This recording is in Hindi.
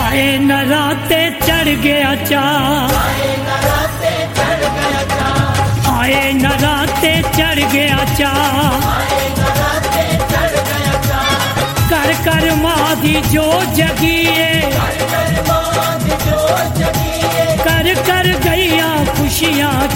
आए नराते चढ़ गया चाँद, आए नराते चढ़ गया चाँद, कर कर माधी जो जगिए, कर कर गैया खुशियाँ